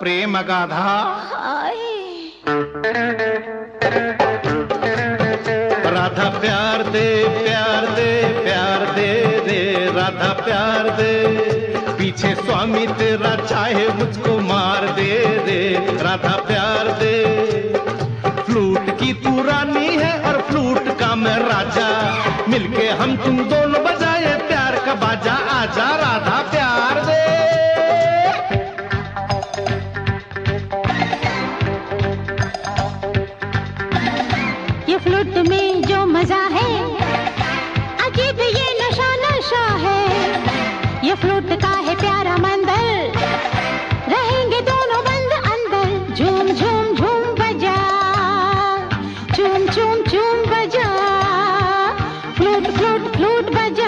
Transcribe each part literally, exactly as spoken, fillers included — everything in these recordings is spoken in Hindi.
प्रेम अगाधा। राधा प्यार दे प्यार दे प्यार दे दे राधा प्यार दे, पीछे स्वामी तेरा चाहे मुझको मार दे दे राधा प्यार दे। फ्लूट की तू रानी है और फ्लूट का मैं राजा, मिलके हम तुम दोनों बजाए प्यार का बाजा, आजा राधा प्यार दे। ये फ्लूट में जो मजा है अजीब ये नशा नशा है, ये फ्लूट का है प्यारा मंदिर, रहेंगे दोनों बंद अंदर। झूम झूम झूम बजा, झूम झूम झूम बजा, फ्लूट फ्लूट फ्लूट बजा।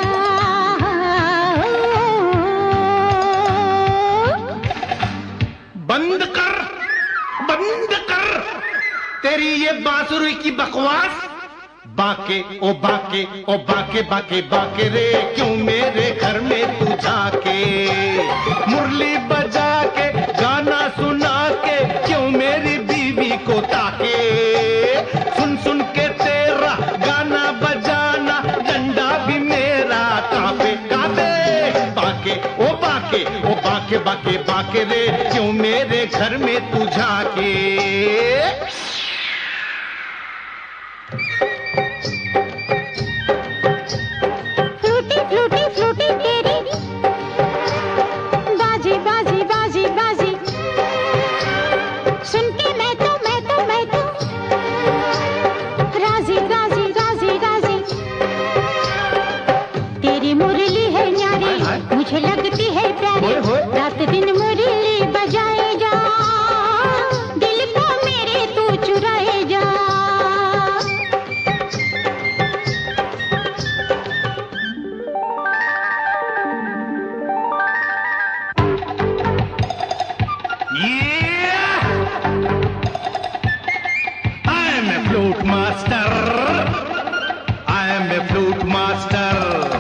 बंद कर बंद कर तेरी ये बांसुरी की बकवास। बाके ओ बाके ओ बाके बाके बाके रे, क्यों मेरे घर में तू जाके मुरली बजा के गाना सुना के, क्यों मेरी बीवी को ताके। सुन सुन के तेरा गाना बजाना डंडा भी मेरा कांपे कांपे। बाके ओ बाके ओ बाके बाके बाके रे, क्यों मेरे घर में तू जाके। फ्लूटी फ्लूटी फ्लूटी तेरी बाजी बाजी बाजी बाजी, सुन के मैं तो मैं तो मैं तो राजी राजी राजी राजी। तेरी मुरली है न्यारी मुझे लगती है प्यारी, रात दिन मुरली बजाए जा, दिल को मेरे तू चुराए जा। Flute master, I am a flute master.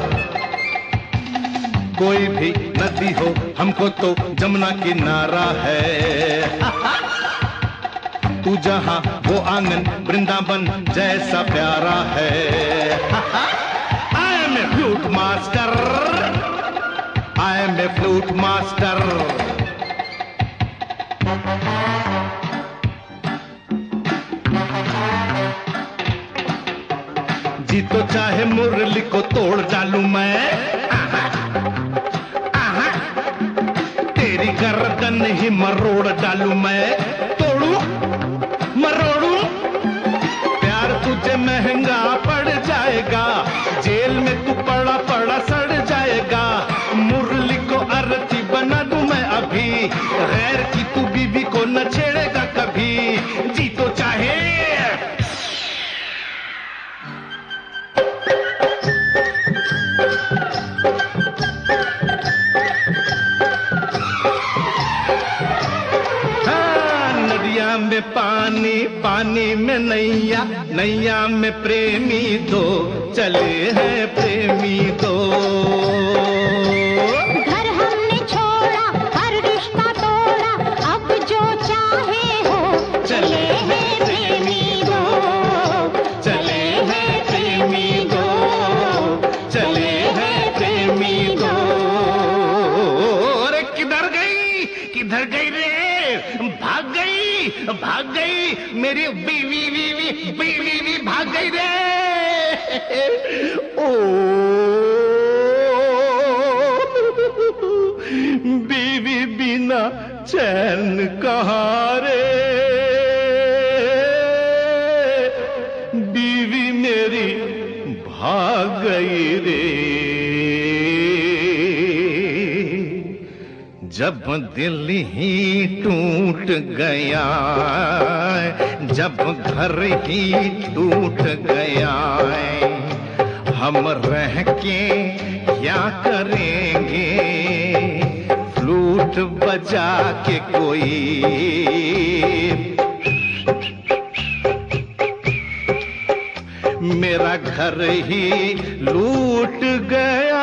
कोई भी नदी हो हमको तो जमुना किनारा है, तू जहां वो आंगन वृंदावन जैसा प्यारा है। I am a flute master, I am a flute master. जी तो चाहे मुरली को तोड़ डालूं मैं, आहा, आहा, तेरी गर्दन ही मरोड़ डालूं मैं, तोड़ू मरोड़ू। प्यार तुझे महंगा पड़ जाएगा, जेल में तू पड़ा पड़ा सड़ जाएगा। मुरली को अर्थी बना दूं मैं अभी, गैर की तू बीबी को न छेड़ेगा कभी। जी तो चाहे में पानी, पानी में नैया, नैया में प्रेमी दो चले हैं प्रेमी दो। घर हमने छोड़ा हर रिश्ता तोड़ा, अब जो चाहे हो चले हैं प्रेमी दो, चले हैं प्रेमी दो, चले हैं प्रेमी दो। अरे किधर गई किधर गई रे, भाग गई भाग गई मेरी बीवी बीवी बीवी भी भाग गई रे। ओ बीवी बिना चैन कहाँ रे, बीवी मेरी भाग गई रे। जब दिल ही टूट गया, जब घर ही टूट गया, हम रह के क्या करेंगे, फ्लूट बजा के कोई। मेरा घर ही लूट गया,